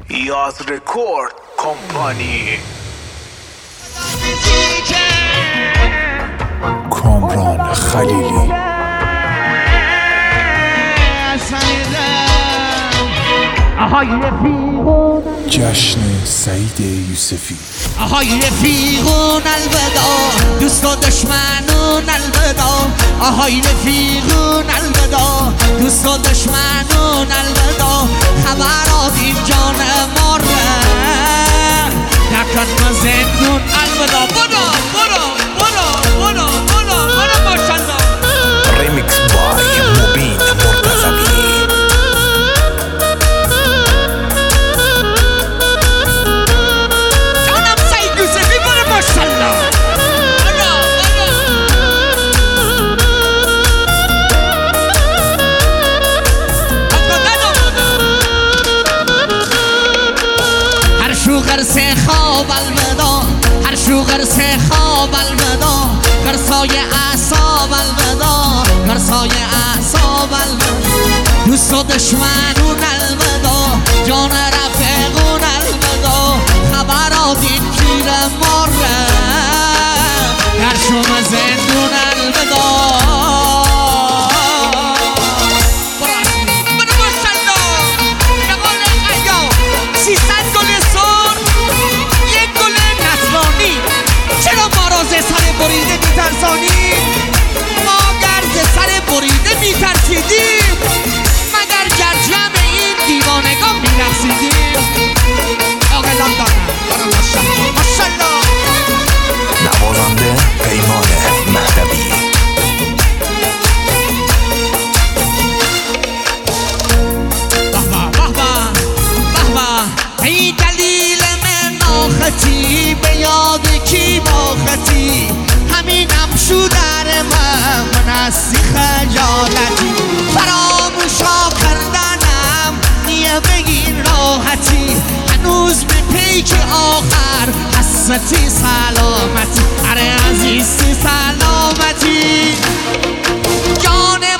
یاز رکورد کمپانی. کامران خلیلی، آهای رفیقون، جشن سعید یوسفی. آهای رفیقون الوداع، دوست و دشمنون الوداع. آهای رفیقون الوداع، دوست و دشمنون الوداع. خبرات این جان ماره نکن زندون الوداع. برو برو برو برو برو برو ماشالله. ریمیکس بای مبین مرتضوی. جانم سعید یوسفی برو ماشالله. سه خواب الوداع، هر شوغر سه خواب الوداع. قرصای اعصاب الوداع، قرصای اعصاب الوداع. دوست و دشمنون الوداع، جان رفیقون الوداع. خبرات این پیر ماره در شما زندون الوداع. سر بریده میترسانی ما گر سر بریده میترسیدیم مگر گر جمع این دیوانگان میرقصیدیم. آقلان دارم برو ماشالله ماشالله. نوازنده پیمان مهدوی. بحبا بحبا بحبا. ای دلیل من آختی به یاد کی باختی. همینم شو در من هستی خجالتی. فراموشا کردنم نیه بگیر راحتی. هنوز به پیک آخر حستی سلامتی. اره عزیزی سلامتی. جان